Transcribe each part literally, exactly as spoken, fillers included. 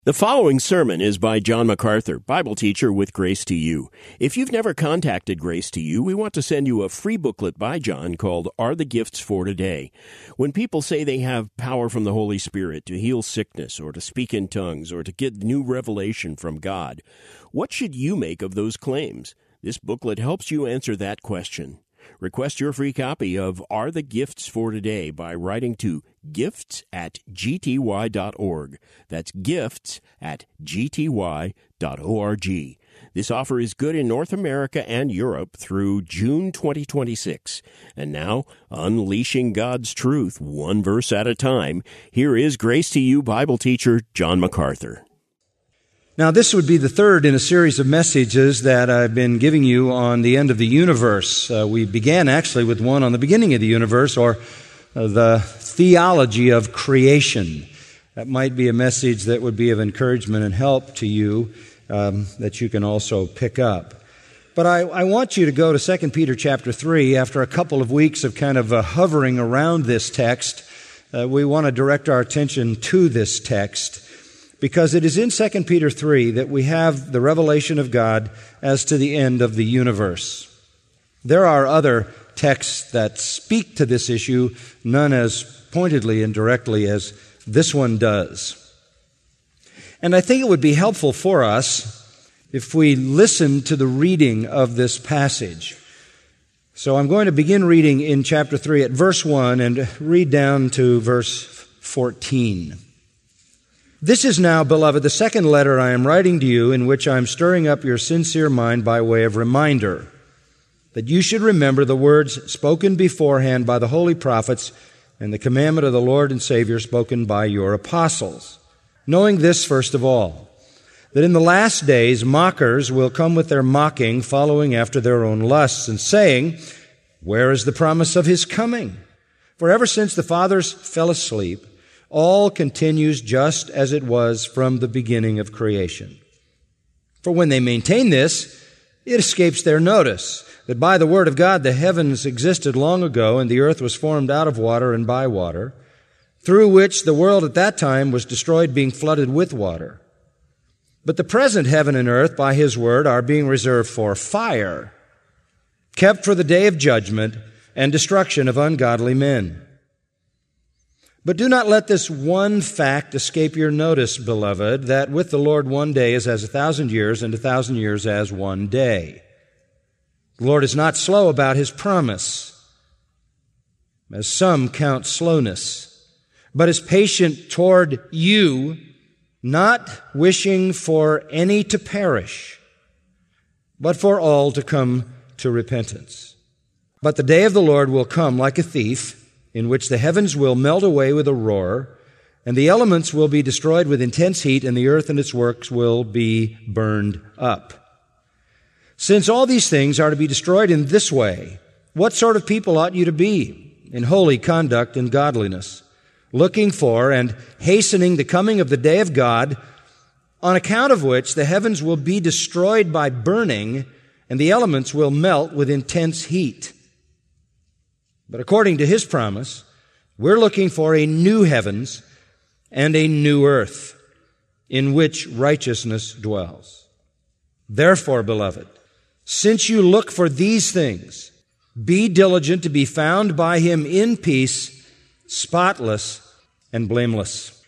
The following sermon is by John MacArthur, Bible teacher with Grace to You. If you've never contacted Grace to You, we want to send you a free booklet by John called Are the Gifts for Today? When people say they have power from the Holy Spirit to heal sickness or to speak in tongues or to get new revelation from God, what should you make of those claims? This booklet helps you answer that question. Request your free copy of Are the Gifts for Today by writing to gifts at g t y dot org. That's gifts at g t y dot org. This offer is good in North America and Europe through June twenty twenty-six. And now, unleashing God's truth one verse at a time, here is Grace to You Bible teacher John MacArthur. Now, this would be the third in a series of messages that I've been giving you on the end of the universe. Uh, we began actually with one on the beginning of the universe, or uh, the theology of creation. That might be a message that would be of encouragement and help to you um, that you can also pick up. But I, I want you to go to Second Peter chapter three. After a couple of weeks of kind of uh, hovering around this text, uh, we want to direct our attention to this text, because it is in Second Peter three that we have the revelation of God as to the end of the universe. There are other texts that speak to this issue, none as pointedly and directly as this one does. And I think it would be helpful for us if we listen to the reading of this passage. So I'm going to begin reading in chapter three at verse one and read down to verse fourteen. This is now, beloved, the second letter I am writing to you, in which I am stirring up your sincere mind by way of reminder, that you should remember the words spoken beforehand by the holy prophets and the commandment of the Lord and Savior spoken by your apostles. Knowing this, first of all, that in the last days mockers will come with their mocking, following after their own lusts, and saying, where is the promise of his coming? For ever since the fathers fell asleep, all continues just as it was from the beginning of creation. For when they maintain this, it escapes their notice that by the word of God the heavens existed long ago, and the earth was formed out of water and by water, through which the world at that time was destroyed, being flooded with water. But the present heaven and earth by his word are being reserved for fire, kept for the day of judgment and destruction of ungodly men. But do not let this one fact escape your notice, beloved, that with the Lord one day is as a thousand years, and a thousand years as one day. The Lord is not slow about his promise, as some count slowness, but is patient toward you, not wishing for any to perish, but for all to come to repentance. But the day of the Lord will come like a thief, in which the heavens will melt away with a roar, and the elements will be destroyed with intense heat, and the earth and its works will be burned up. Since all these things are to be destroyed in this way, what sort of people ought you to be in holy conduct and godliness, looking for and hastening the coming of the day of God, on account of which the heavens will be destroyed by burning, and the elements will melt with intense heat? But according to his promise, we're looking for a new heavens and a new earth in which righteousness dwells. Therefore, beloved, since you look for these things, be diligent to be found by him in peace, spotless and blameless.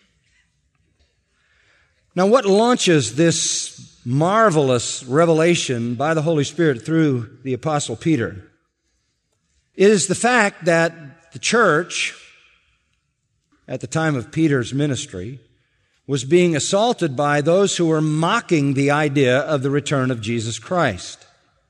Now, what launches this marvelous revelation by the Holy Spirit through the Apostle Peter is the fact that the church, at the time of Peter's ministry, was being assaulted by those who were mocking the idea of the return of Jesus Christ.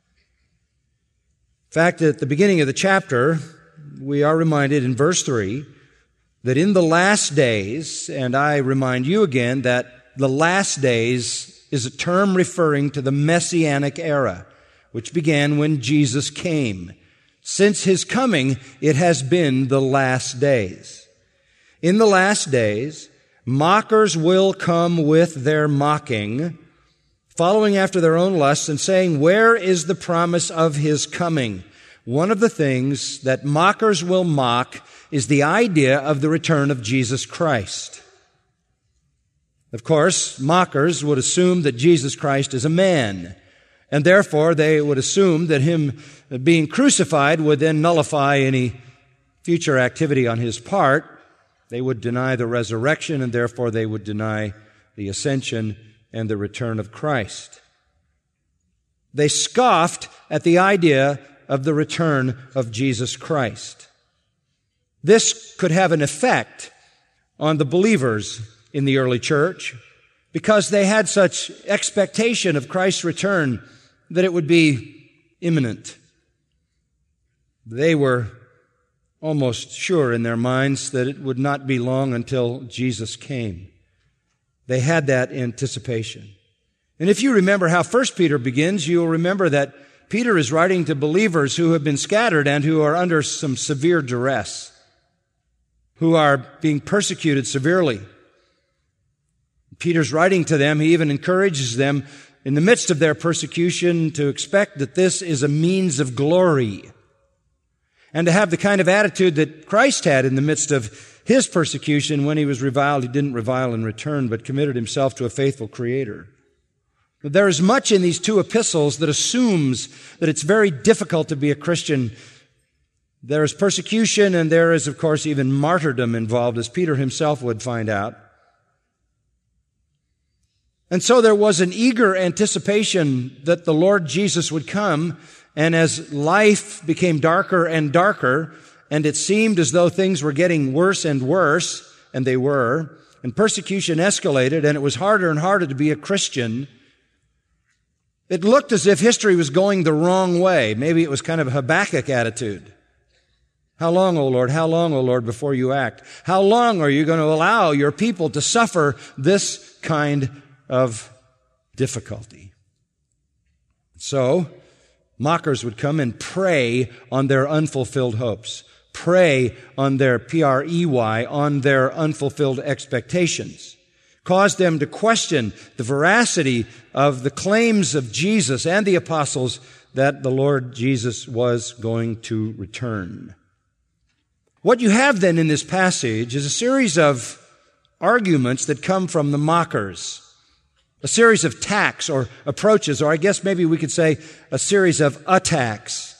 In fact, at the beginning of the chapter, we are reminded in verse three that in the last days, and I remind you again that the last days is a term referring to the Messianic era, which began when Jesus came. Since his coming, it has been the last days. In the last days, mockers will come with their mocking, following after their own lusts and saying, where is the promise of his coming? One of the things that mockers will mock is the idea of the return of Jesus Christ. Of course, mockers would assume that Jesus Christ is a man, and therefore they would assume that him being crucified would then nullify any future activity on his part. They would deny the resurrection, and therefore they would deny the ascension and the return of Christ. They scoffed at the idea of the return of Jesus Christ. This could have an effect on the believers in the early church because they had such expectation of Christ's return that it would be imminent. They were almost sure in their minds that it would not be long until Jesus came. They had that anticipation. And if you remember how First Peter begins, you'll remember that Peter is writing to believers who have been scattered and who are under some severe duress, who are being persecuted severely. Peter's writing to them. He even encourages them in the midst of their persecution to expect that this is a means of glory and to have the kind of attitude that Christ had in the midst of his persecution. When he was reviled, he didn't revile in return, but committed himself to a faithful Creator. There is much in these two epistles that assumes that it's very difficult to be a Christian. There is persecution, and there is, of course, even martyrdom involved, as Peter himself would find out. And so there was an eager anticipation that the Lord Jesus would come, and as life became darker and darker, and it seemed as though things were getting worse and worse, and they were, and persecution escalated, and it was harder and harder to be a Christian, it looked as if history was going the wrong way. Maybe it was kind of a Habakkuk attitude. How long, O Lord, how long, O Lord, before you act? How long are you going to allow your people to suffer this kind of difficulty? So, mockers would come and prey on their unfulfilled hopes, prey on their P R E Y, on their unfulfilled expectations, cause them to question the veracity of the claims of Jesus and the apostles that the Lord Jesus was going to return. What you have then in this passage is a series of arguments that come from the mockers, a series of attacks or approaches, or I guess maybe we could say a series of attacks.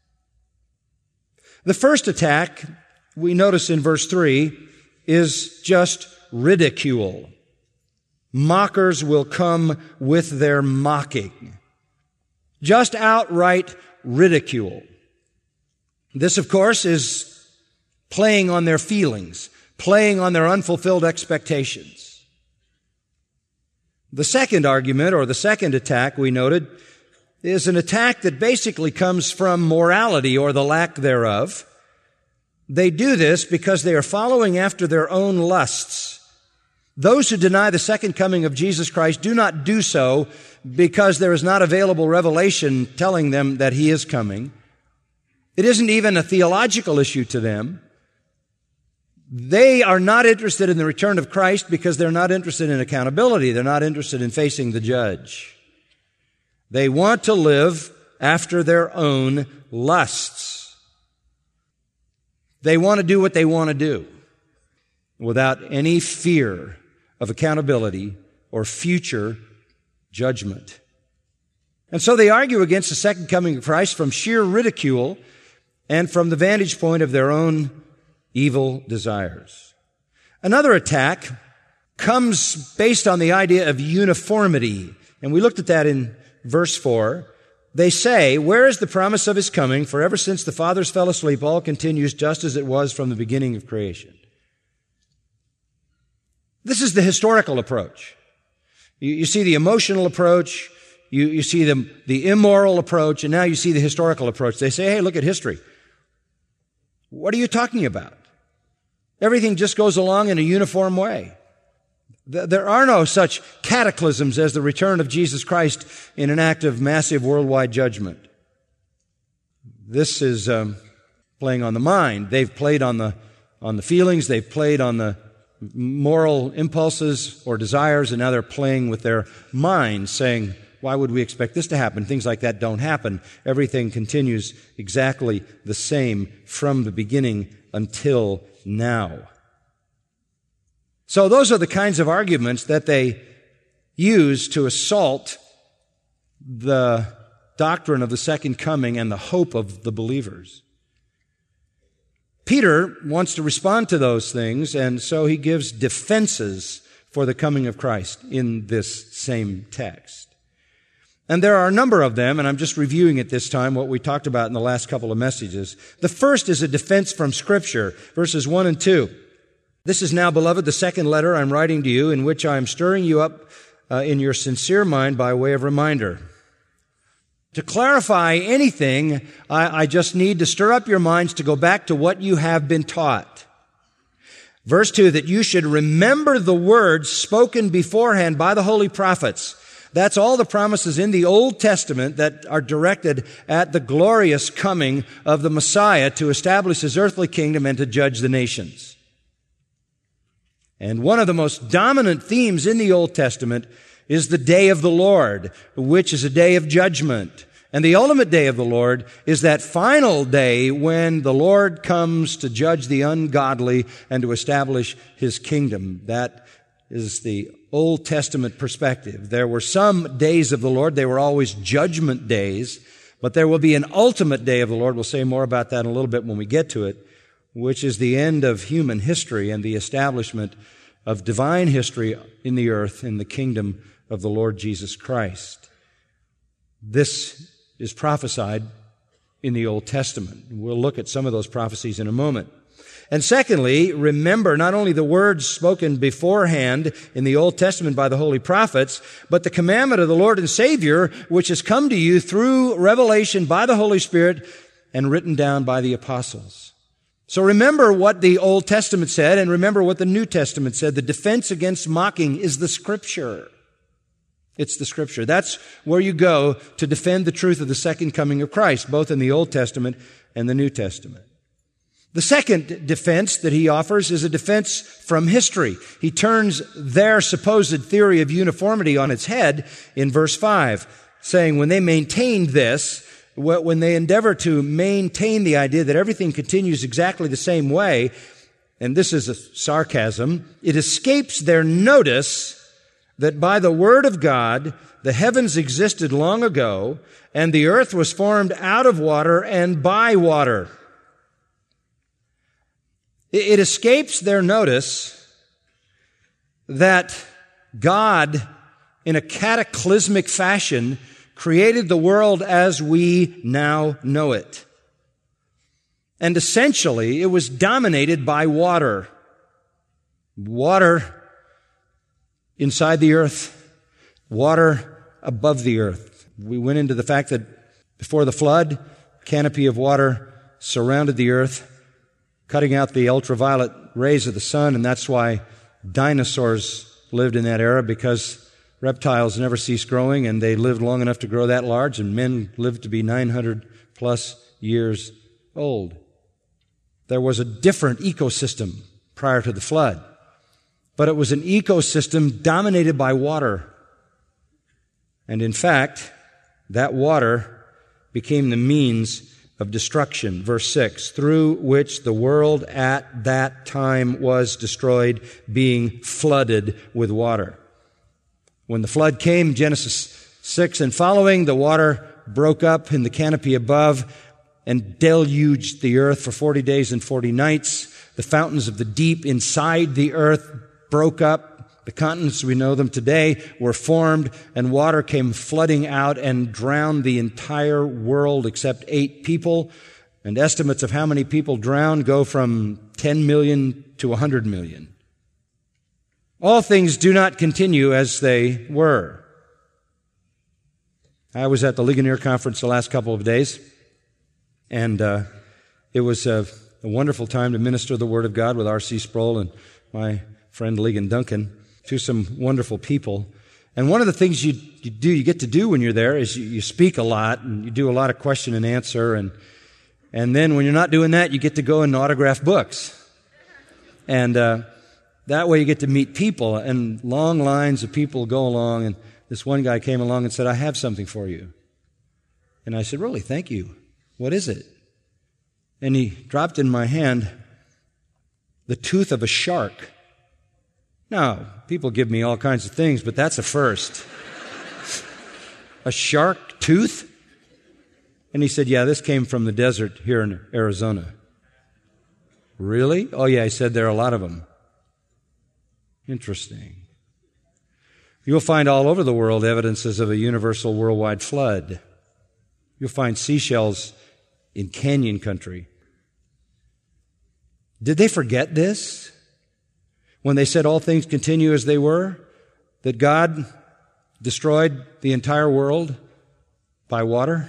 The first attack we notice in verse three is just ridicule. Mockers will come with their mocking. Just outright ridicule. This, of course, is playing on their feelings, playing on their unfulfilled expectations. The second argument, or the second attack we noted, is an attack that basically comes from morality or the lack thereof. They do this because they are following after their own lusts. Those who deny the second coming of Jesus Christ do not do so because there is not available revelation telling them that He is coming. It isn't even a theological issue to them. They are not interested in the return of Christ because they're not interested in accountability. They're not interested in facing the judge. They want to live after their own lusts. They want to do what they want to do without any fear of accountability or future judgment. And so they argue against the second coming of Christ from sheer ridicule and from the vantage point of their own evil desires. Another attack comes based on the idea of uniformity. And we looked at that in verse four. They say, "Where is the promise of His coming? For ever since the fathers fell asleep, all continues just as it was from the beginning of creation." This is the historical approach. You, you see the emotional approach, you, you see the, the immoral approach, and now you see the historical approach. They say, hey, look at history. What are you talking about? Everything just goes along in a uniform way. There are no such cataclysms as the return of Jesus Christ in an act of massive worldwide judgment. This is um, playing on the mind. They've played on the on the feelings. They've played on the moral impulses or desires, and now they're playing with their minds, saying, why would we expect this to happen? Things like that don't happen. Everything continues exactly the same from the beginning until now. So those are the kinds of arguments that they use to assault the doctrine of the second coming and the hope of the believers. Peter wants to respond to those things, and so he gives defenses for the coming of Christ in this same text. And there are a number of them, and I'm just reviewing at this time what we talked about in the last couple of messages. The first is a defense from Scripture, verses one and two. This is now, beloved, the second letter I'm writing to you, in which I am stirring you up uh, in your sincere mind by way of reminder. To clarify anything, I, I just need to stir up your minds to go back to what you have been taught. Verse two, that you should remember the words spoken beforehand by the holy prophets. That's all the promises in the Old Testament that are directed at the glorious coming of the Messiah to establish his earthly kingdom and to judge the nations. And one of the most dominant themes in the Old Testament is the day of the Lord, which is a day of judgment. And the ultimate day of the Lord is that final day when the Lord comes to judge the ungodly and to establish his kingdom. That is the Old Testament perspective. There were some days of the Lord. They were always judgment days. But there will be an ultimate day of the Lord. We'll say more about that in a little bit when we get to it, which is the end of human history and the establishment of divine history in the earth in the kingdom of the Lord Jesus Christ. This is prophesied in the Old Testament. We'll look at some of those prophecies in a moment. And secondly, remember not only the words spoken beforehand in the Old Testament by the holy prophets, but the commandment of the Lord and Savior, which has come to you through revelation by the Holy Spirit and written down by the apostles. So remember what the Old Testament said and remember what the New Testament said. The defense against mocking is the Scripture. It's the Scripture. That's where you go to defend the truth of the second coming of Christ, both in the Old Testament and the New Testament. The second defense that he offers is a defense from history. He turns their supposed theory of uniformity on its head in verse five, saying when they maintained this, when they endeavor to maintain the idea that everything continues exactly the same way, and this is a sarcasm, it escapes their notice that by the word of God, the heavens existed long ago, and the earth was formed out of water and by water. It escapes their notice that God, in a cataclysmic fashion, created the world as we now know it. And essentially, it was dominated by water. Water inside the earth, water above the earth. We went into the fact that before the flood, a canopy of water surrounded the earth, cutting out the ultraviolet rays of the sun, and that's why dinosaurs lived in that era, because reptiles never cease growing, and they lived long enough to grow that large, and men lived to be nine hundred plus years old. There was a different ecosystem prior to the flood. But it was an ecosystem dominated by water. And in fact, that water became the means of destruction. Verse six, through which the world at that time was destroyed, being flooded with water. When the flood came, Genesis six and following, the water broke up in the canopy above and deluged the earth for forty days and forty nights. The fountains of the deep inside the earth broke up. The continents we know them today were formed, and water came flooding out and drowned the entire world except eight people. And estimates of how many people drowned go from ten million to one hundred million. All things do not continue as they were. I was at the Ligonier Conference the last couple of days, and uh, it was a, a wonderful time to minister the Word of God with R C Sproul and my friend Ligon Duncan, to some wonderful people. And one of the things you, you do, you get to do when you're there is you, you speak a lot and you do a lot of question and answer. And, and then when you're not doing that, you get to go and autograph books. And, uh, that way you get to meet people, and long lines of people go along. And this one guy came along and said, I have something for you. And I said, really? Thank you. What is it? And he dropped in my hand the tooth of a shark. No, people give me all kinds of things, but that's a first. A shark tooth? And he said, yeah, this came from the desert here in Arizona. Really? Oh, yeah, he said there are a lot of them. Interesting. You'll find all over the world evidences of a universal worldwide flood. You'll find seashells in canyon country. Did they forget this when they said all things continue as they were? That God destroyed the entire world by water?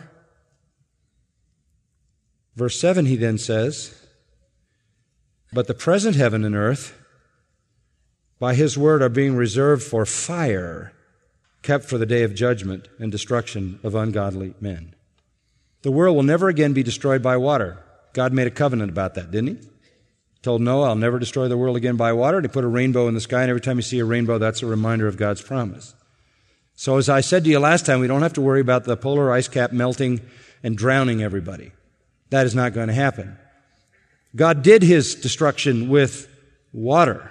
Verse seven, he then says, but the present heaven and earth, by His word, are being reserved for fire, kept for the day of judgment and destruction of ungodly men. The world will never again be destroyed by water. God made a covenant about that, didn't He? He told Noah, I'll never destroy the world again by water. And He put a rainbow in the sky, and every time you see a rainbow, that's a reminder of God's promise. So as I said to you last time, we don't have to worry about the polar ice cap melting and drowning everybody. That is not going to happen. God did His destruction with water.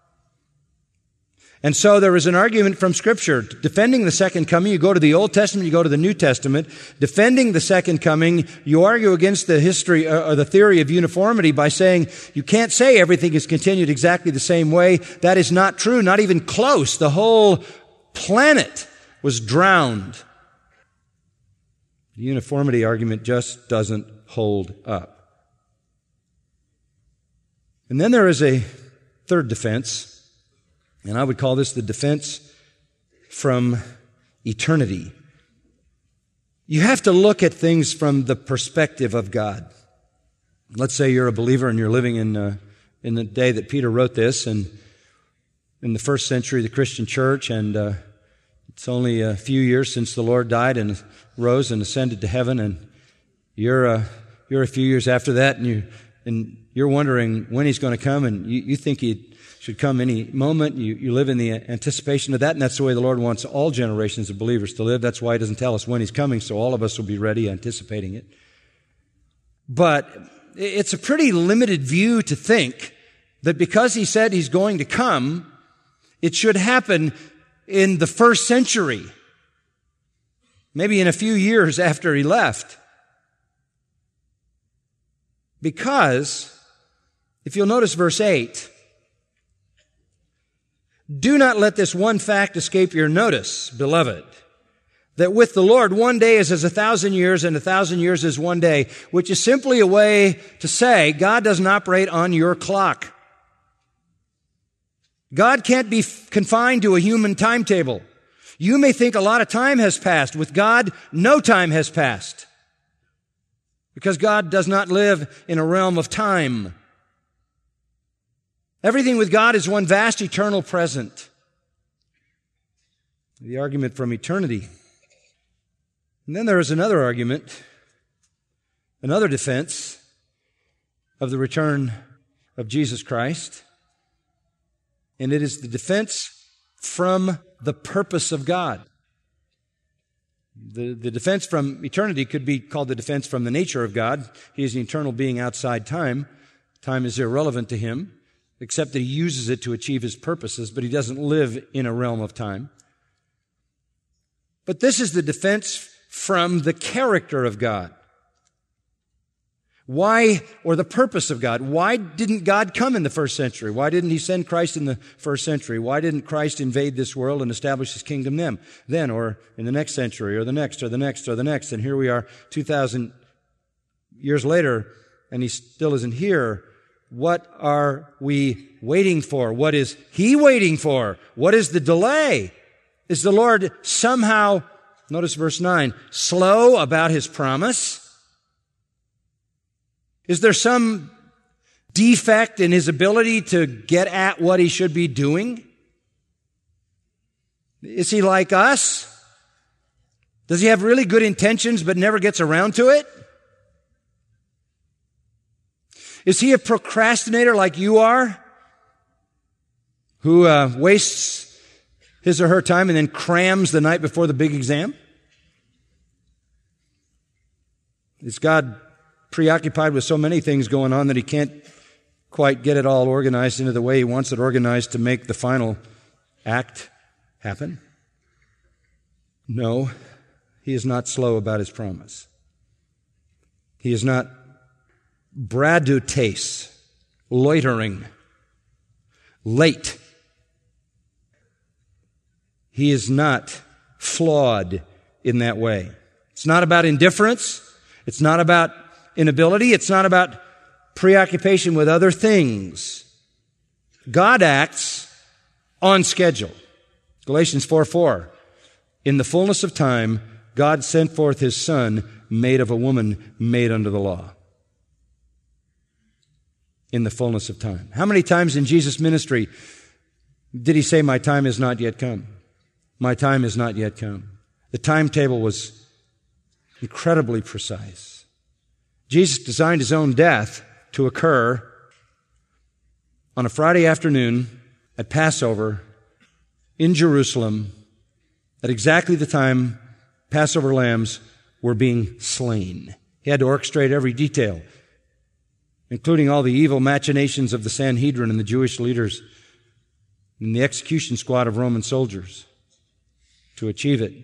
And so there is an argument from Scripture defending the second coming. You go to the Old Testament, you go to the New Testament. Defending the second coming, you argue against the history uh, or the theory of uniformity by saying you can't say everything is continued exactly the same way. That is not true, not even close. The whole planet was drowned. The uniformity argument just doesn't hold up. And then there is a third defense. And I would call this the defense from eternity. You have to look at things from the perspective of God. Let's say you're a believer and you're living in uh, in the day that Peter wrote this, and in the first century of the Christian church, and uh, it's only a few years since the Lord died and rose and ascended to heaven, and you're uh, you're a few years after that, and you and you're wondering when He's going to come, and you, you think He should come any moment. You, you live in the anticipation of that, and that's the way the Lord wants all generations of believers to live. That's why He doesn't tell us when He's coming, so all of us will be ready, anticipating it. But it's a pretty limited view to think that because He said He's going to come, it should happen in the first century, maybe in a few years after He left. Because, if you'll notice verse eight, do not let this one fact escape your notice, beloved, that with the Lord one day is as a thousand years and a thousand years is one day, which is simply a way to say God doesn't operate on your clock. God can't be confined to a human timetable. You may think a lot of time has passed. With God, no time has passed. Because God does not live in a realm of time. Everything with God is one vast eternal present. The argument from eternity. And then there is another argument, another defense of the return of Jesus Christ. And it is the defense from the purpose of God. The, the defense from eternity could be called the defense from the nature of God. He is an eternal being outside time. Time is irrelevant to Him, except that He uses it to achieve His purposes, but He doesn't live in a realm of time. But this is the defense from the character of God. Why, or the purpose of God. Why didn't God come in the first century? Why didn't He send Christ in the first century? Why didn't Christ invade this world and establish His kingdom then, then, or in the next century, or the next, or the next, or the next? And here we are two thousand years later, and He still isn't here. What are we waiting for? What is He waiting for? What is the delay? Is the Lord somehow, notice verse nine, slow about His promise? Is there some defect in His ability to get at what He should be doing? Is He like us? Does He have really good intentions but never gets around to it? Is He a procrastinator like you are, who uh, wastes his or her time and then crams the night before the big exam? Is God preoccupied with so many things going on that He can't quite get it all organized into the way He wants it organized to make the final act happen? No, He is not slow about His promise. He is not bradutes, loitering, late. He is not flawed in that way. It's not about indifference. It's not about inability. It's not about preoccupation with other things. God acts on schedule. Galatians four four. In the fullness of time, God sent forth His Son, made of a woman, made under the law. In the fullness of time. How many times in Jesus' ministry did He say, my time has not yet come? My time has not yet come. The timetable was incredibly precise. Jesus designed His own death to occur on a Friday afternoon at Passover in Jerusalem at exactly the time Passover lambs were being slain. He had to orchestrate every detail, including all the evil machinations of the Sanhedrin and the Jewish leaders and the execution squad of Roman soldiers to achieve it.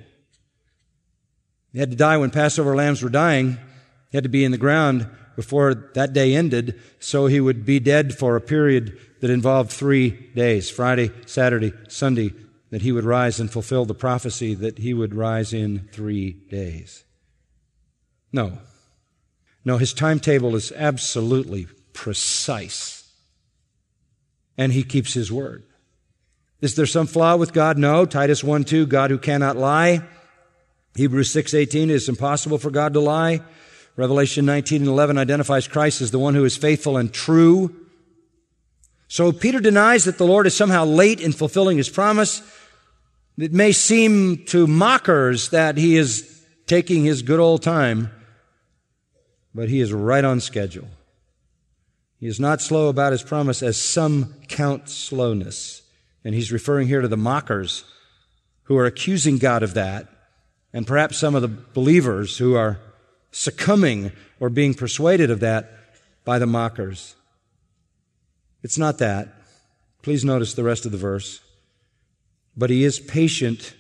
He had to die when Passover lambs were dying. He had to be in the ground before that day ended, so He would be dead for a period that involved three days, Friday, Saturday, Sunday, that He would rise and fulfill the prophecy that He would rise in three days. No. No, His timetable is absolutely precise. And He keeps His word. Is there some flaw with God? No. Titus one two, God who cannot lie. Hebrews six eighteen, it is impossible for God to lie. Revelation nineteen and eleven identifies Christ as the one who is faithful and true. So Peter denies that the Lord is somehow late in fulfilling His promise. It may seem to mockers that He is taking His good old time, but He is right on schedule. He is not slow about His promise, as some count slowness. And He's referring here to the mockers who are accusing God of that, and perhaps some of the believers who are succumbing or being persuaded of that by the mockers. It's not that. Please notice the rest of the verse. But He is patient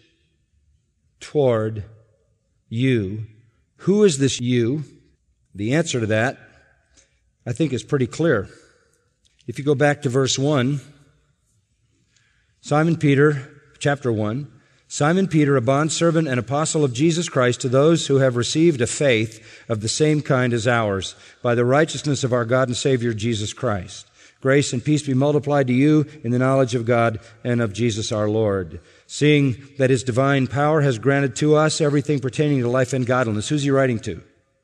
toward you. Who is this you? The answer to that, I think, is pretty clear. If you go back to verse one, Simon Peter, chapter one, Simon Peter, a bondservant and apostle of Jesus Christ, to those who have received a faith of the same kind as ours, by the righteousness of our God and Savior Jesus Christ. Grace and peace be multiplied to you in the knowledge of God and of Jesus our Lord, seeing that His divine power has granted to us everything pertaining to life and godliness. Who's He writing to?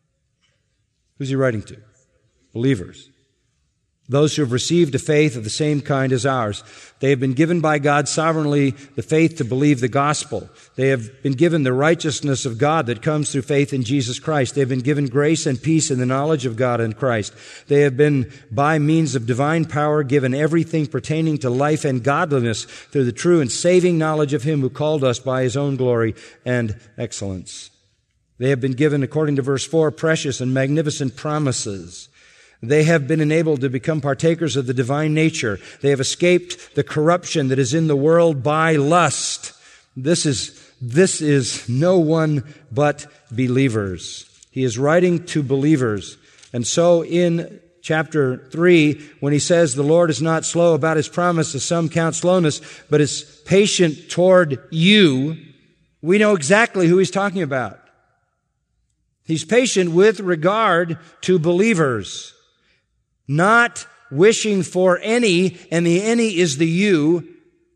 Who's He writing to? Believers. Those who have received a faith of the same kind as ours. They have been given by God sovereignly the faith to believe the gospel. They have been given the righteousness of God that comes through faith in Jesus Christ. They have been given grace and peace in the knowledge of God and Christ. They have been, by means of divine power, given everything pertaining to life and godliness through the true and saving knowledge of Him who called us by His own glory and excellence. They have been given, according to verse four, precious and magnificent promises. They have been enabled to become partakers of the divine nature. They have escaped the corruption that is in the world by lust. This is, this is no one but believers. He is writing to believers. And so in chapter three, when he says the Lord is not slow about His promise, as some count slowness, but is patient toward you, we know exactly who He's talking about. He's patient with regard to believers. Not wishing for any, and the any is the you,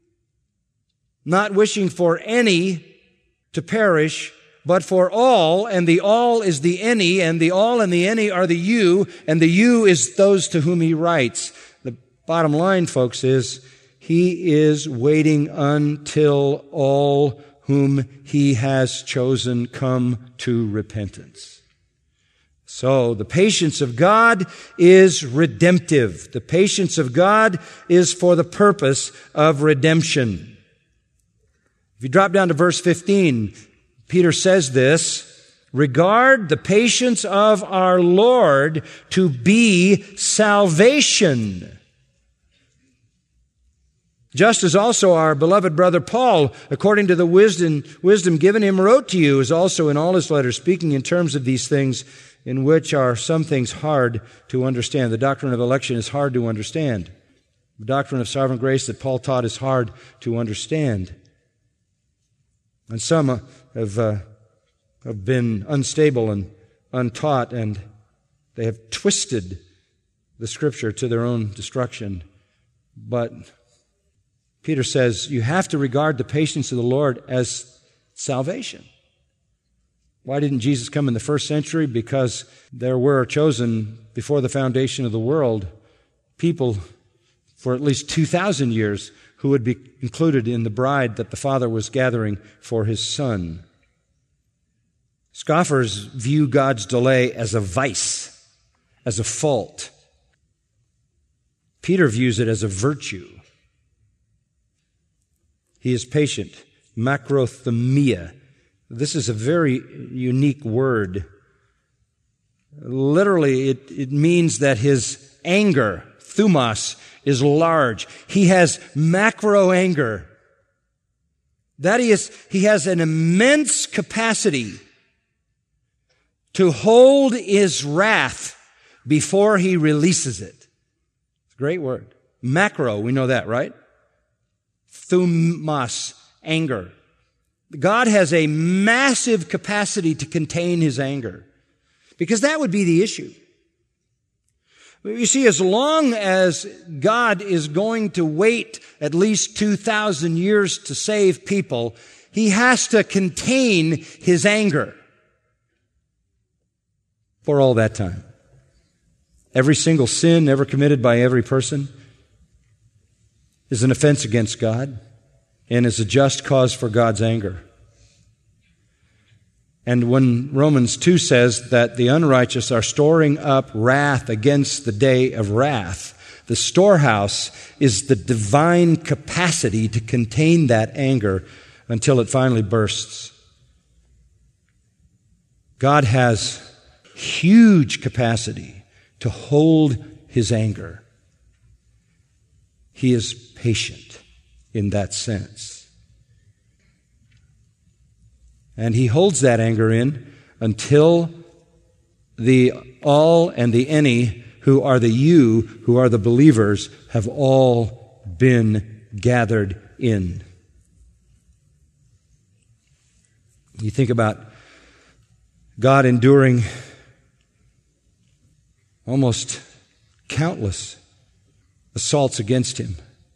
not wishing for any to perish, but for all, and the all is the any, and the all and the any are the you, and the you is those to whom He writes. The bottom line, folks, is He is waiting until all whom He has chosen come to repentance. So, the patience of God is redemptive. The patience of God is for the purpose of redemption. If you drop down to verse fifteen, Peter says this, regard the patience of our Lord to be salvation. Just as also our beloved brother Paul, according to the wisdom, wisdom given him, wrote to you, is also in all his letters, speaking in terms of these things, in which are some things hard to understand. The doctrine of election is hard to understand. The doctrine of sovereign grace that Paul taught is hard to understand. And some have, uh, have been unstable and untaught, and they have twisted the Scripture to their own destruction. But Peter says you have to regard the patience of the Lord as salvation. Why didn't Jesus come in the first century? Because there were chosen before the foundation of the world people for at least two thousand years who would be included in the bride that the Father was gathering for His Son. Scoffers view God's delay as a vice, as a fault. Peter views it as a virtue. He is patient. Macrothumia. This is a very unique word. Literally, it, it means that his anger, thumos, is large. He has macro anger. That is, he has an immense capacity to hold his wrath before he releases it. It's a great word. Macro, we know that, right? Thumos, anger. God has a massive capacity to contain His anger, because that would be the issue. You see, as long as God is going to wait at least two thousand years to save people, He has to contain His anger for all that time. Every single sin ever committed by every person is an offense against God and is a just cause for God's anger. And when Romans two says that the unrighteous are storing up wrath against the day of wrath, the storehouse is the divine capacity to contain that anger until it finally bursts. God has huge capacity to hold His anger. He is patient in that sense. And He holds that anger in until the all and the any who are the you, who are the believers, have all been gathered in. You think about God enduring almost countless assaults against Him.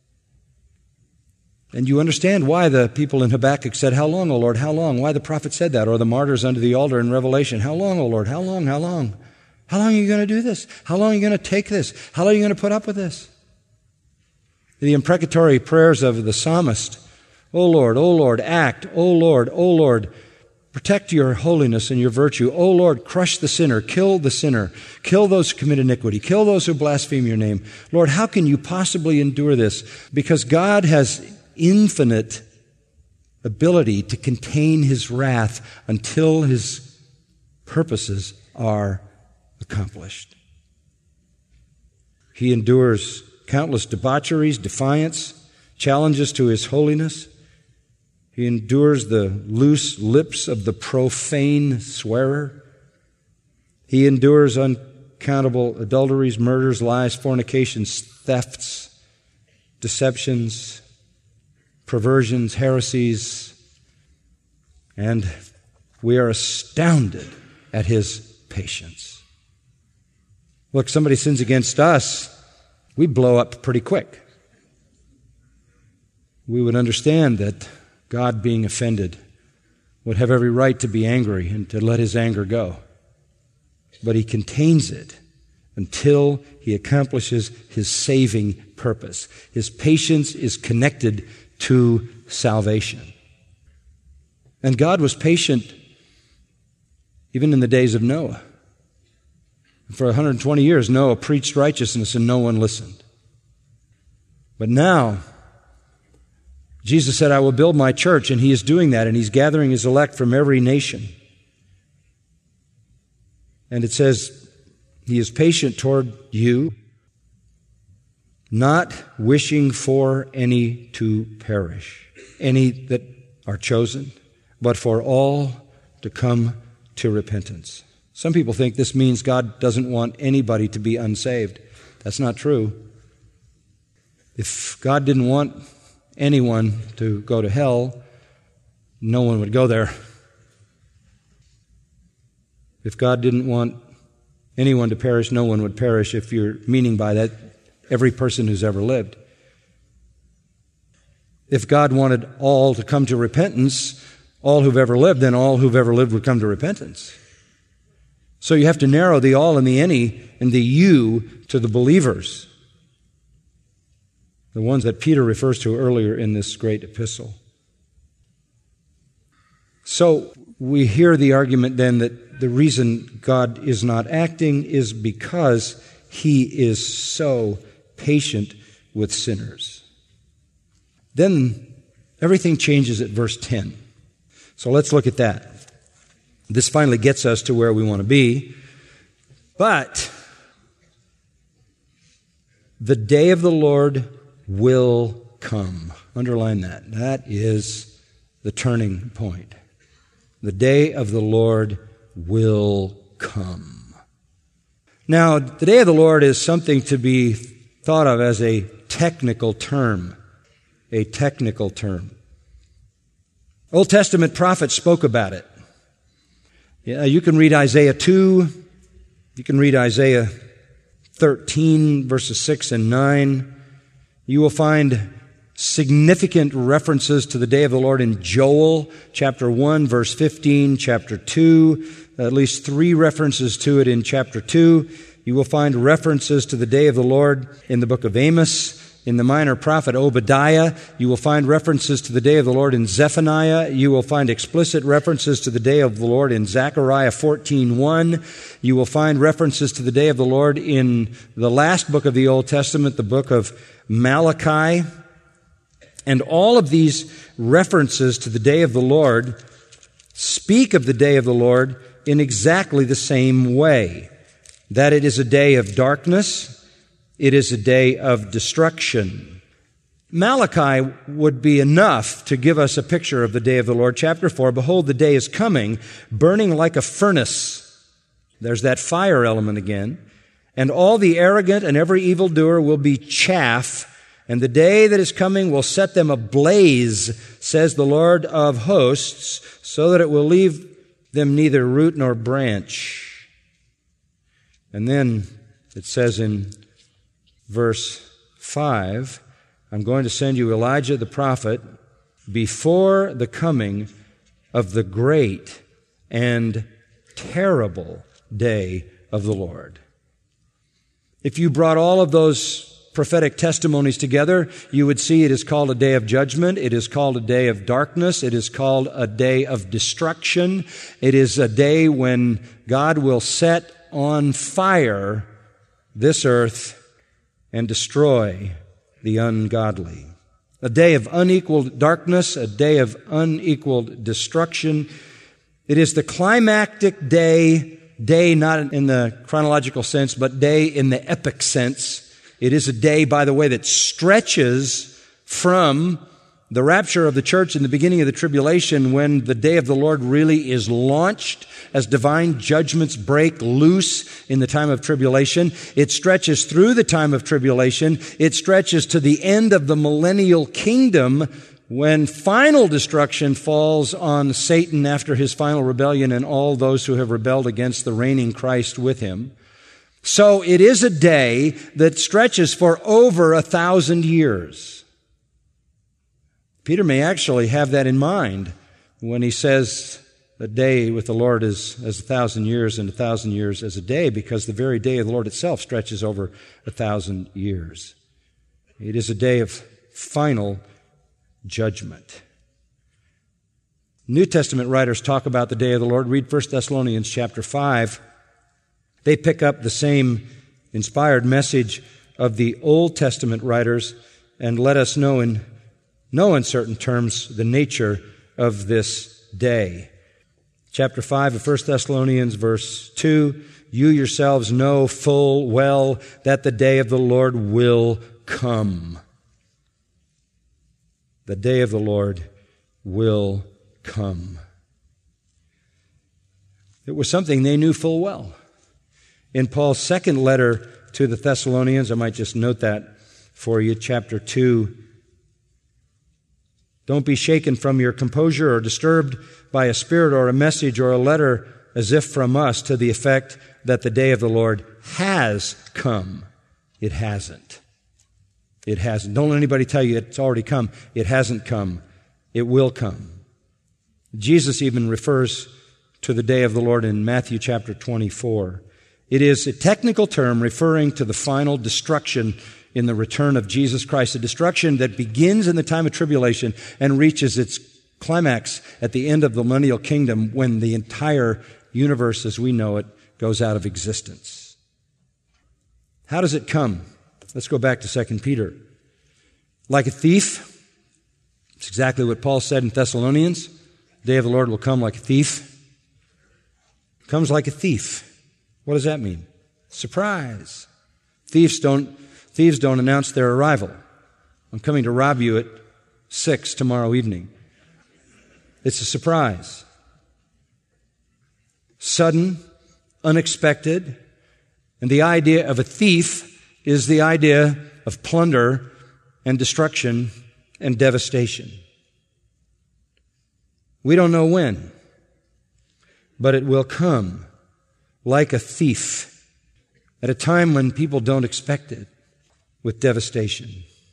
And you understand why the people in Habakkuk said, "How long, O Lord, how long?" Why the prophet said that, or the martyrs under the altar in Revelation, "How long, O Lord, how long, how long? How long are you going to do this? How long are you going to take this? How long are you going to put up with this?" The imprecatory prayers of the psalmist, "O Lord, O Lord, act, O Lord, O Lord, protect your holiness and your virtue. O Lord, crush the sinner, kill the sinner, kill those who commit iniquity, kill those who blaspheme your name." Lord, how can you possibly endure this? Because God has infinite ability to contain His wrath until His purposes are accomplished. He endures countless debaucheries, defiance, challenges to His holiness. He endures the loose lips of the profane swearer. He endures uncountable adulteries, murders, lies, fornications, thefts, deceptions, perversions, heresies, and we are astounded at His patience. Look, somebody sins against us, we blow up pretty quick. We would understand that God, being offended, would have every right to be angry and to let His anger go. But He contains it until He accomplishes His saving purpose. His patience is connected to salvation. And God was patient even in the days of Noah. For one hundred twenty years, Noah preached righteousness and no one listened. But now, Jesus said, "I will build my church," and He is doing that, and He's gathering His elect from every nation. And it says, He is patient toward you. not wishing for any to perish, any that are chosen, but for all to come to repentance. Some people think this means God doesn't want anybody to be unsaved. That's not true. If God didn't want anyone to go to hell, no one would go there. If God didn't want anyone to perish, no one would perish, if you're meaning by that every person who's ever lived. If God wanted all to come to repentance, all who've ever lived, then all who've ever lived would come to repentance. So you have to narrow the all and the any and the you to the believers, the ones that Peter refers to earlier in this great epistle. So we hear the argument then that the reason God is not acting is because He is so patient with sinners. Then everything changes at verse ten. So let's look at that. This finally gets us to where we want to be. But the day of the Lord will come. Underline that. That is the turning point. The day of the Lord will come. Now, the day of the Lord is something to be thought of as a technical term. A technical term. Old Testament prophets spoke about it. Yeah, you can read Isaiah two. You can read Isaiah thirteen, verses six and nine. You will find significant references to the day of the Lord in Joel, chapter one, verse fifteen, chapter two, at least three references to it in chapter two. You will find references to the day of the Lord in the book of Amos. In the minor prophet Obadiah, you will find references to the day of the Lord in Zephaniah. You will find explicit references to the day of the Lord in Zechariah fourteen one. You will find references to the day of the Lord in the last book of the Old Testament, the book of Malachi. And all of these references to the day of the Lord speak of the day of the Lord in exactly the same way, that it is a day of darkness. It is a day of destruction. Malachi would be enough to give us a picture of the day of the Lord. Chapter four, behold, the day is coming, burning like a furnace. There's that fire element again. And all the arrogant and every evildoer will be chaff, and the day that is coming will set them ablaze, says the Lord of hosts, so that it will leave them neither root nor branch. And then it says in verse five, I'm going to send you Elijah the prophet before the coming of the great and terrible day of the Lord. If you brought all of those prophetic testimonies together, you would see it is called a day of judgment. It is called a day of darkness. It is called a day of destruction. It is a day when God will set on fire this earth and destroy the ungodly. A day of unequaled darkness, a day of unequaled destruction. It is the climactic day, day not in the chronological sense, but day in the epic sense. It is a day, by the way, that stretches from the rapture of the church in the beginning of the tribulation, when the day of the Lord really is launched as divine judgments break loose in the time of tribulation. It stretches through the time of tribulation. It stretches to the end of the millennial kingdom, when final destruction falls on Satan after his final rebellion and all those who have rebelled against the reigning Christ with him. So it is a day that stretches for over a thousand years. Peter may actually have that in mind when he says a day with the Lord is as a thousand years and a thousand years as a day, because the very day of the Lord itself stretches over a thousand years. It is a day of final judgment. New Testament writers talk about the day of the Lord. Read First Thessalonians chapter five. They pick up the same inspired message of the Old Testament writers and let us know in no uncertain terms the nature of this day. Chapter five of First Thessalonians, verse two, you yourselves know full well that the day of the Lord will come. The day of the Lord will come. It was something they knew full well. In Paul's second letter to the Thessalonians, I might just note that for you, chapter two, don't be shaken from your composure or disturbed by a spirit or a message or a letter as if from us to the effect that the day of the Lord has come. It hasn't. It hasn't. Don't let anybody tell you it's already come. It hasn't come. It will come. Jesus even refers to the day of the Lord in Matthew chapter twenty-four. It is a technical term referring to the final destruction in the return of Jesus Christ, a destruction that begins in the time of tribulation and reaches its climax at the end of the millennial kingdom when the entire universe as we know it goes out of existence. How does it come? Let's go back to Second Peter. Like a thief, it's exactly what Paul said in Thessalonians. The day of the Lord will come like a thief. It comes like a thief. What does that mean? Surprise. Thieves don't, thieves don't announce their arrival. I'm coming to rob you at six tomorrow evening. It's a surprise. Sudden, unexpected, and the idea of a thief is the idea of plunder and destruction and devastation. We don't know when, but it will come like a thief at a time when people don't expect it, with devastation.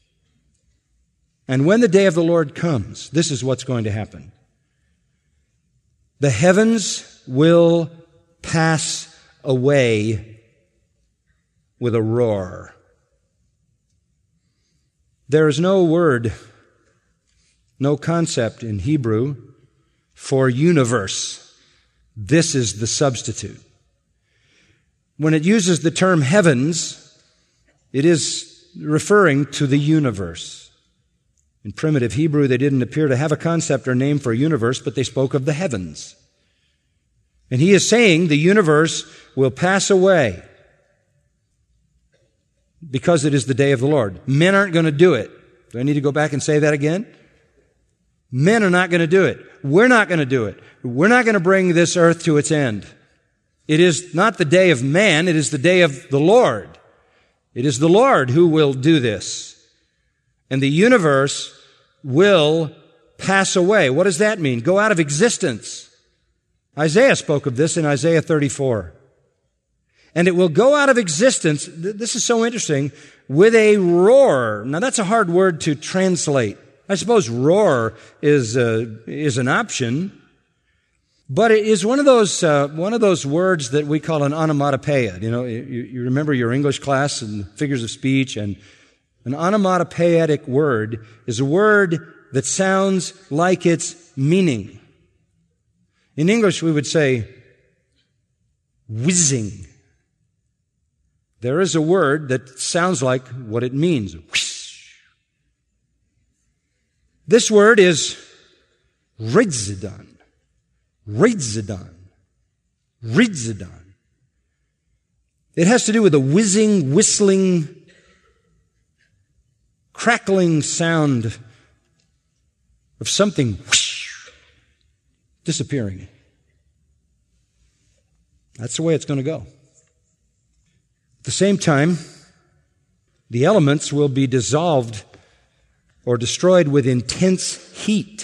And when the day of the Lord comes, this is what's going to happen. The heavens will pass away with a roar. There is no word, no concept in Hebrew for universe. This is the substitute. When it uses the term heavens, it is referring to the universe. In primitive Hebrew, they didn't appear to have a concept or name for a universe, but they spoke of the heavens. And he is saying the universe will pass away because it is the day of the Lord. Men aren't going to do it. Do I need to go back and say that again? Men are not going to do it. We're not going to do it. We're not going to bring this earth to its end. It is not the day of man, it is the day of the Lord. It is the Lord who will do this. And the universe will pass away. What does that mean? Go out of existence. Isaiah spoke of this in Isaiah thirty-four. And it will go out of existence, this is so interesting, with a roar. Now that's a hard word to translate. I suppose roar is uh, is an option, but it is one of those uh, one of those words that we call an onomatopoeia. You know, you, you remember your English class and figures of speech, and an onomatopoeic word is a word that sounds like its meaning. In English, we would say whizzing. There is a word that sounds like what it means. This word is ridzidon. Ridzidon. Ridzidon. It has to do with a whizzing, whistling, crackling sound of something whoosh, disappearing. That's the way it's going to go. At the same time, the elements will be dissolved or destroyed with intense heat.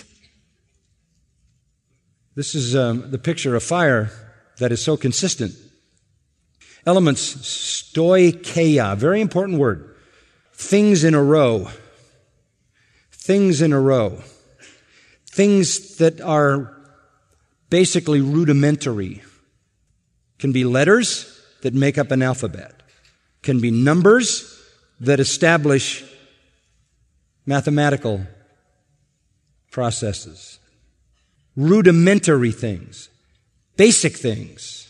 This is um, the picture of fire that is so consistent. Elements, stoicheia, very important word. Things in a row. Things in a row. Things that are basically rudimentary. Can be letters that make up an alphabet. Can be numbers that establish mathematical processes. Rudimentary things. Basic things.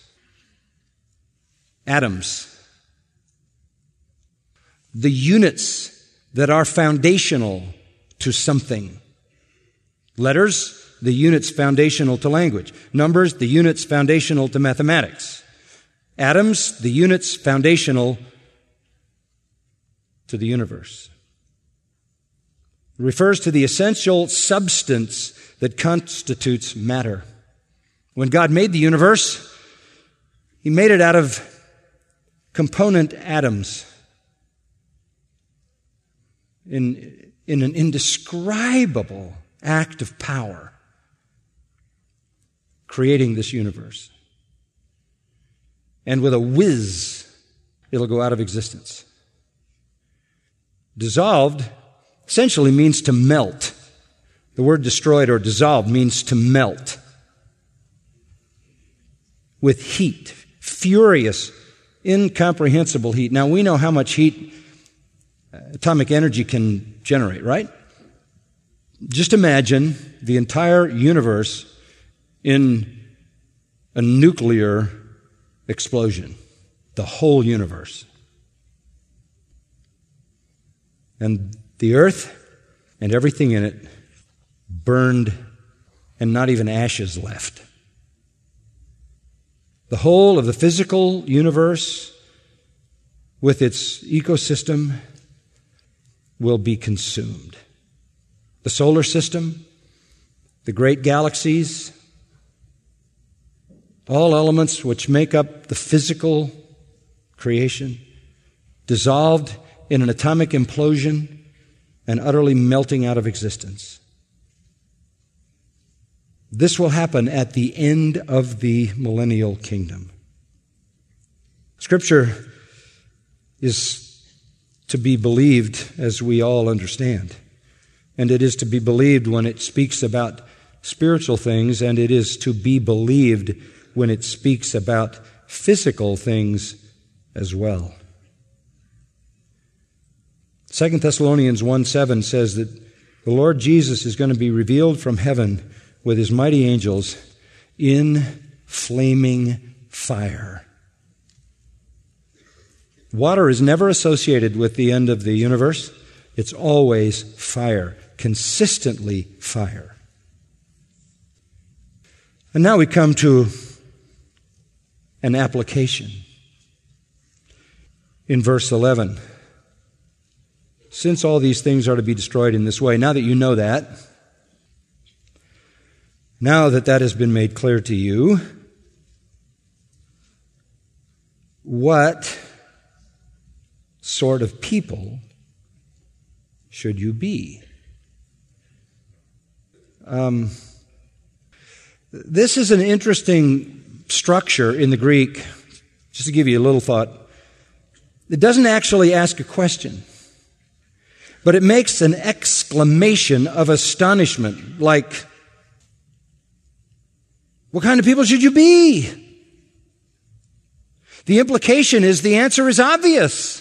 Atoms. The units that are foundational to something. Letters, the units foundational to language. Numbers, the units foundational to mathematics. Atoms, the units foundational to the universe. It refers to the essential substance that constitutes matter. When God made the universe, He made it out of component atoms in, in an indescribable act of power, creating this universe. And with a whiz, it'll go out of existence. Dissolved essentially means to melt. The word destroyed or dissolved means to melt. With heat, furious, incomprehensible heat. Now, we know how much heat atomic energy can generate, right? Just imagine the entire universe in a nuclear explosion. The whole universe. And the earth and everything in it burned and not even ashes left. The whole of the physical universe with its ecosystem will be consumed. The solar system, the great galaxies, all elements which make up the physical creation, dissolved in an atomic implosion and utterly melting out of existence. This will happen at the end of the millennial kingdom. Scripture is to be believed, as we all understand. And it is to be believed when it speaks about spiritual things, and it is to be believed when it speaks about physical things as well. Second Thessalonians one seven says that the Lord Jesus is going to be revealed from heaven with His mighty angels in flaming fire. Water is never associated with the end of the universe. It's always fire, consistently fire. And now we come to an application. In verse eleven, since all these things are to be destroyed in this way, now that you know that, now that that has been made clear to you, what sort of people should you be? Um, this is an interesting structure in the Greek. Just to give you a little thought, it doesn't actually ask a question, but it makes an exclamation of astonishment, like, what kind of people should you be? The implication is the answer is obvious.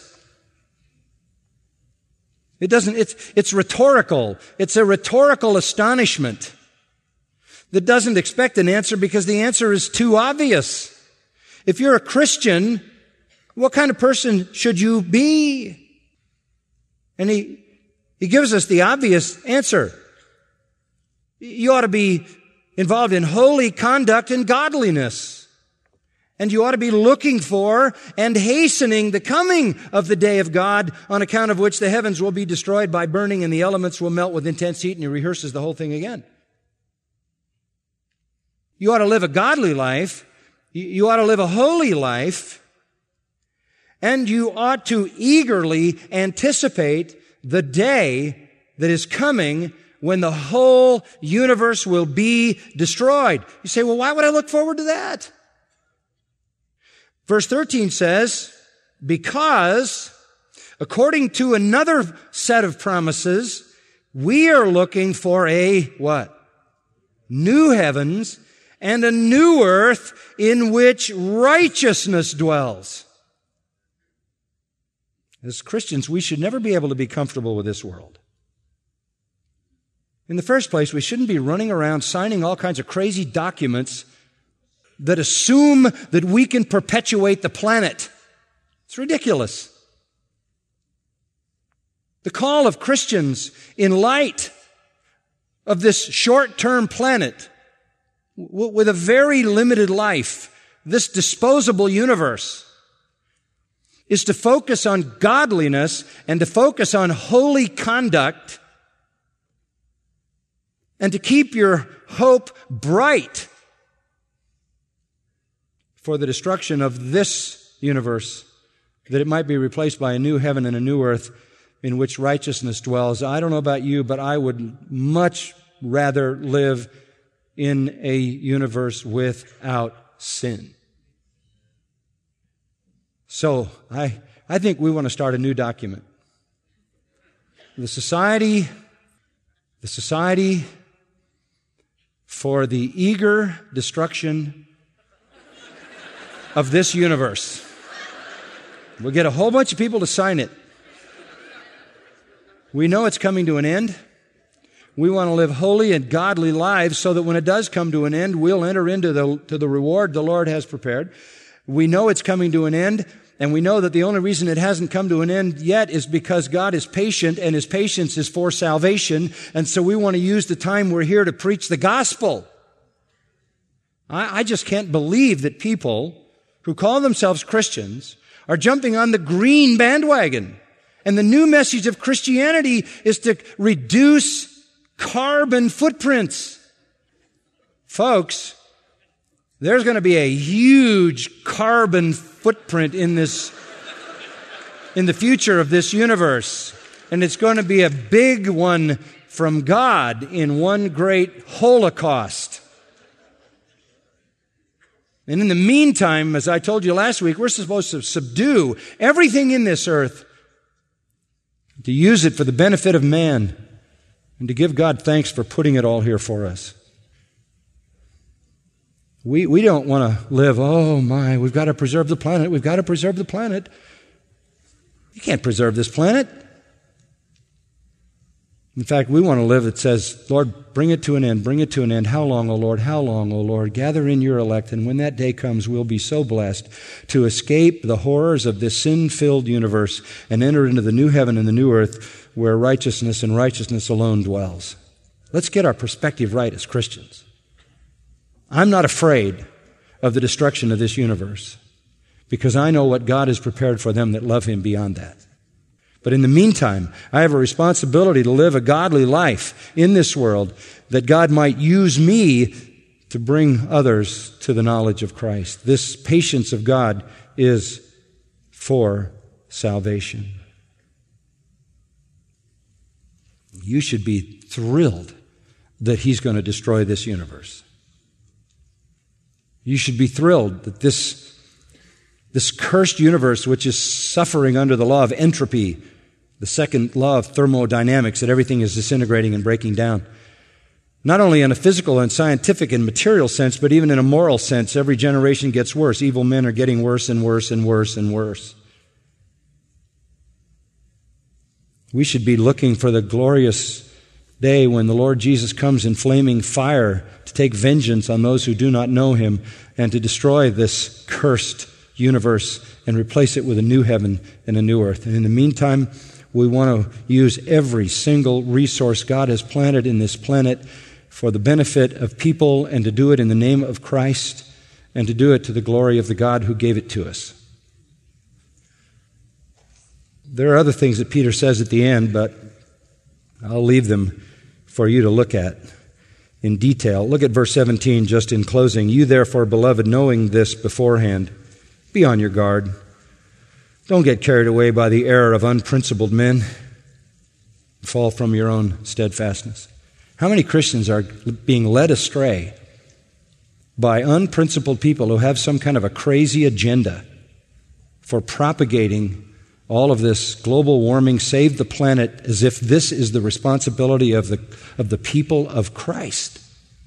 It doesn't, it's, it's rhetorical. It's a rhetorical astonishment that doesn't expect an answer because the answer is too obvious. If you're a Christian, what kind of person should you be? And he, he gives us the obvious answer. You ought to be involved in holy conduct and godliness. And you ought to be looking for and hastening the coming of the day of God, on account of which the heavens will be destroyed by burning and the elements will melt with intense heat. And he rehearses the whole thing again. You ought to live a godly life. You ought to live a holy life. And you ought to eagerly anticipate the day that is coming when the whole universe will be destroyed. You say, well, why would I look forward to that? Verse thirteen says, because according to another set of promises, we are looking for a what? New heavens and a new earth in which righteousness dwells. As Christians, we should never be able to be comfortable with this world. In the first place, we shouldn't be running around signing all kinds of crazy documents that assume that we can perpetuate the planet. It's ridiculous. The call of Christians in light of this short-term planet with a very limited life, this disposable universe, is to focus on godliness and to focus on holy conduct and to keep your hope bright for the destruction of this universe, that it might be replaced by a new heaven and a new earth in which righteousness dwells. I don't know about you, but I would much rather live in a universe without sin. So I, I think we want to start a new document. The Society, the Society for the Eager Destruction of This Universe. We'll get a whole bunch of people to sign it. We know it's coming to an end. We want to live holy and godly lives so that when it does come to an end, we'll enter into the, to the reward the Lord has prepared. We know it's coming to an end, and we know that the only reason it hasn't come to an end yet is because God is patient, and His patience is for salvation, and so we want to use the time we're here to preach the gospel. I, I just can't believe that people who call themselves Christians are jumping on the green bandwagon. And the new message of Christianity is to reduce carbon footprints. Folks, there's going to be a huge carbon footprint in this, in the future of this universe. And it's going to be a big one from God in one great holocaust. And in the meantime, as I told you last week, we're supposed to subdue everything in this earth, to use it for the benefit of man, and to give God thanks for putting it all here for us. We, we don't want to live, oh my, we've got to preserve the planet, we've got to preserve the planet. You can't preserve this planet. In fact, we want to live that says, Lord, bring it to an end, bring it to an end. How long, O Lord, how long, O Lord? Gather in your elect, and when that day comes, we'll be so blessed to escape the horrors of this sin-filled universe and enter into the new heaven and the new earth where righteousness and righteousness alone dwells. Let's get our perspective right as Christians. I'm not afraid of the destruction of this universe because I know what God has prepared for them that love Him beyond that. But in the meantime, I have a responsibility to live a godly life in this world that God might use me to bring others to the knowledge of Christ. This patience of God is for salvation. You should be thrilled that He's going to destroy this universe. You should be thrilled that this, this cursed universe, which is suffering under the law of entropy, the second law of thermodynamics, that everything is disintegrating and breaking down. Not only in a physical and scientific and material sense, but even in a moral sense, every generation gets worse. Evil men are getting worse and worse and worse and worse. We should be looking for the glorious day when the Lord Jesus comes in flaming fire to take vengeance on those who do not know Him and to destroy this cursed universe and replace it with a new heaven and a new earth. And in the meantime, we want to use every single resource God has planted in this planet for the benefit of people and to do it in the name of Christ and to do it to the glory of the God who gave it to us. There are other things that Peter says at the end, but I'll leave them for you to look at in detail. Look at verse seventeen just in closing. You therefore, beloved, knowing this beforehand, be on your guard. Don't get carried away by the error of unprincipled men. Fall from your own steadfastness. How many Christians are being led astray by unprincipled people who have some kind of a crazy agenda for propagating all of this global warming, save the planet, as if this is the responsibility of the, of the people of Christ?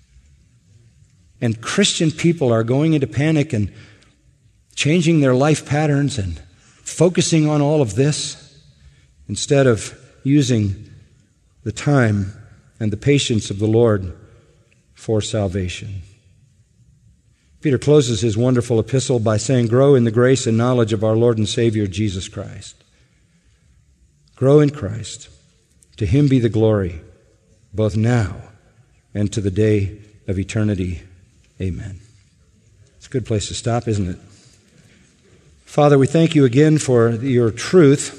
And Christian people are going into panic and changing their life patterns and focusing on all of this instead of using the time and the patience of the Lord for salvation. Peter closes his wonderful epistle by saying, grow in the grace and knowledge of our Lord and Savior, Jesus Christ. Grow in Christ. To Him be the glory, both now and to the day of eternity. Amen. It's a good place to stop, isn't it? Father, we thank you again for your truth.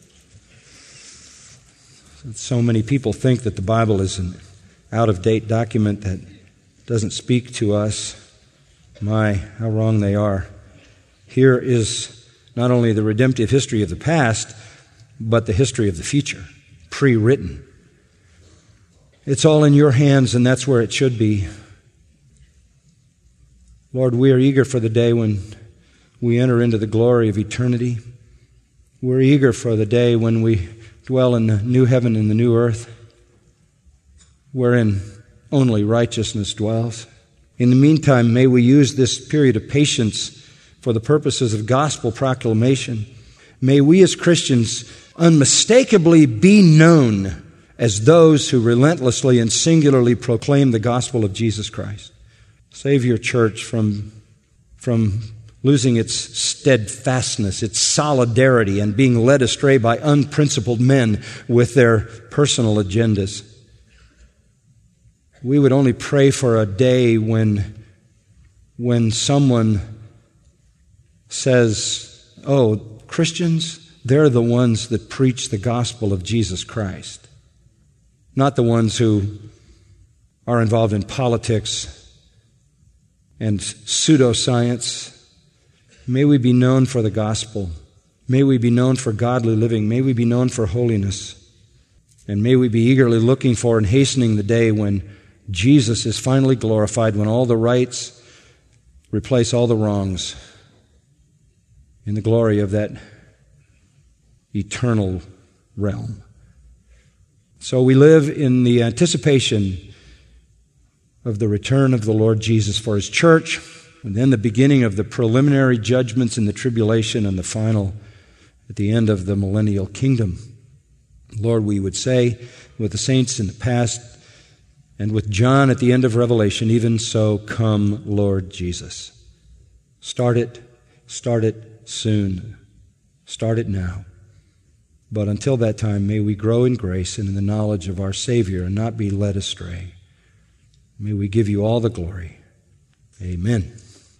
So many people think that the Bible is an out-of-date document that doesn't speak to us. My, how wrong they are. Here is not only the redemptive history of the past, but the history of the future, pre-written. It's all in your hands, and that's where it should be. Lord, we are eager for the day when we enter into the glory of eternity. We're eager for the day when we dwell in the new heaven and the new earth, wherein only righteousness dwells. In the meantime, may we use this period of patience for the purposes of gospel proclamation. May we as Christians unmistakably be known as those who relentlessly and singularly proclaim the gospel of Jesus Christ. Save your church from, from losing its steadfastness, its solidarity, and being led astray by unprincipled men with their personal agendas. We would only pray for a day when, when someone says, oh, Christians, they're the ones that preach the gospel of Jesus Christ, not the ones who are involved in politics and pseudoscience. May we be known for the gospel. May we be known for godly living. May we be known for holiness. And may we be eagerly looking for and hastening the day when Jesus is finally glorified, when all the rights replace all the wrongs in the glory of that eternal realm. So we live in the anticipation of the return of the Lord Jesus for His church, and then the beginning of the preliminary judgments in the tribulation and the final at the end of the millennial kingdom. Lord, we would say with the saints in the past and with John at the end of Revelation, even so, come, Lord Jesus. Start it, start it soon. Start it now. But until that time, may we grow in grace and in the knowledge of our Savior and not be led astray. May we give you all the glory. Amen.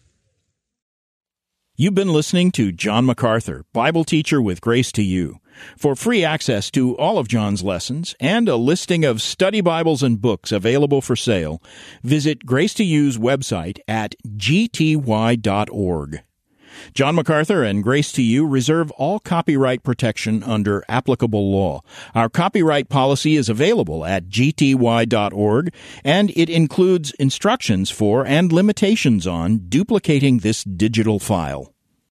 You've been listening to John MacArthur, Bible teacher with Grace to You. For free access to all of John's lessons and a listing of study Bibles and books available for sale, visit Grace to You's website at g t y dot org. John MacArthur and Grace to You reserve all copyright protection under applicable law. Our copyright policy is available at g t y dot org, and it includes instructions for and limitations on duplicating this digital file.